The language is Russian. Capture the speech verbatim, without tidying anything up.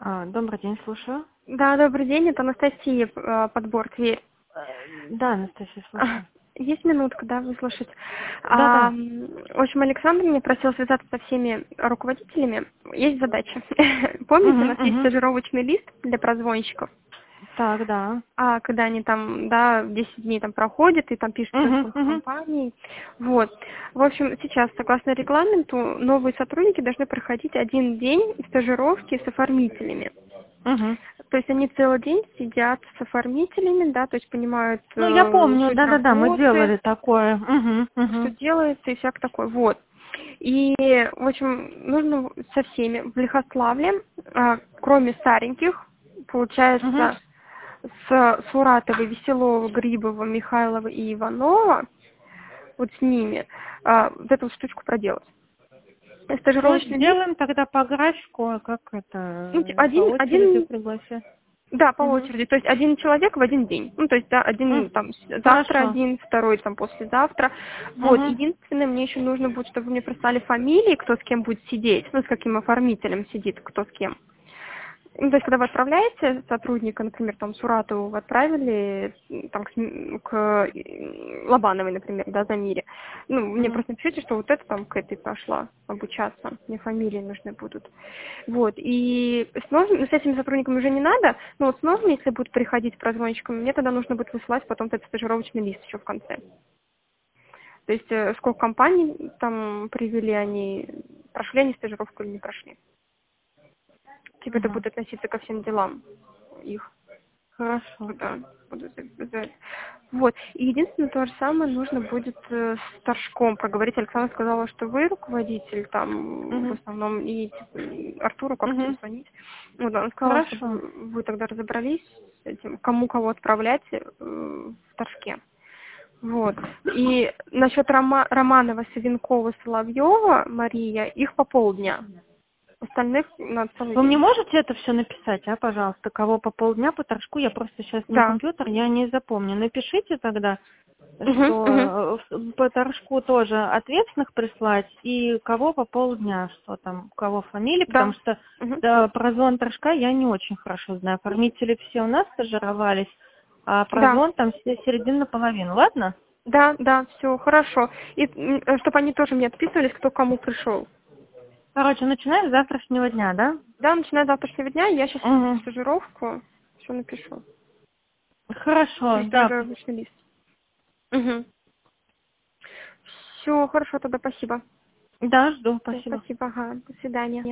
А, добрый день, слушаю. Да, добрый день, это Анастасия, э, подбор «Тверь». Э, Да, Анастасия, А, слушаю. Есть минутка, да, выслушать? А, Да-да. м, в общем, Александр меня просил связаться со всеми руководителями. Есть задача. Помните, у Угу, нас есть угу. стажировочный лист для прозвонщиков? Так, да. А когда они там, да, десять дней там проходят и там пишут про Угу, своих угу. компаний. Вот. В общем, сейчас, согласно регламенту, новые сотрудники должны проходить один день стажировки с оформителями. Угу. То есть они целый день сидят с оформителями, да, то есть понимают Ну, я э, помню, суть да-да-да, мы работы, делали такое. Угу, что угу. делается и всяк такой. Вот. И, в общем, нужно со всеми в Лихославле, а, кроме стареньких, Угу. получается, с Суратовой, Веселова, Грибова, Михайлова и Иванова, вот с ними, а, вот эту вот штучку проделать. То Стажировочный лист, сделаем тогда по графику, а как ну, это, типа, по один, очереди один пригласить? Да, по Угу. очереди. То есть один человек в один день. Ну, то есть, да, один там с- завтра Хорошо. один, второй там послезавтра. Вот. Угу. Единственное, мне еще нужно будет, чтобы вы мне прислали фамилии, кто с кем будет сидеть, ну, с каким оформителем сидит, кто с кем. Ну, то есть, когда вы отправляете сотрудника, например, там, Суратову вы отправили м, там, к, м, к, э, Лобановой, например, да, Замире. Ну, мне Угу. просто напишите, что вот это там к этой пошла обучаться. Мне фамилии нужны будут. Вот. И с новыми, ну, с этими сотрудниками уже не надо, но вот с новыми, если будут приходить прозвонщиками, мне тогда нужно будет высылать потом этот стажировочный лист еще в конце. То есть, э, сколько компаний там привели, они прошли они стажировку или не прошли. Типа это Угу. будет относиться ко всем делам их. Хорошо. Да, буду за- Вот. И единственное, то же самое нужно будет э, с Торжком проговорить. Александра сказала, что вы руководитель там в Угу. основном, и типа, Артуру как-то Угу. позвонить. Вот, она сказала, Хорошо. чтобы вы тогда разобрались с этим, кому кого отправлять э, в Торжке. Вот. И насчет Рома- Романова, Савенкова, Соловьева, Мария, их по полдня. Остальных на целый Вы мне день. можете это все написать, а, пожалуйста, кого по полдня по торжку? Я просто сейчас не Да. компьютер, я не запомню. Напишите тогда, Угу, угу. что э, по торжку тоже ответственных прислать и кого по полдня, что там, у кого фамилии, потому Да. что Угу. да, про звон торжка я не очень хорошо знаю. Оформители все у нас стажировались, а про Да. звон там все середина наполовину, ладно? Да, да, все, хорошо. И чтобы они тоже мне отписывались, кто к кому пришел. Короче, начинаем с завтрашнего дня, да? Да, начиная с завтрашнего дня, я сейчас в Угу. стажировку все напишу. Хорошо, Через да. стажировочный лист. Угу. Все, хорошо, тогда спасибо. Да, жду, Всё, спасибо. спасибо, ага, до свидания.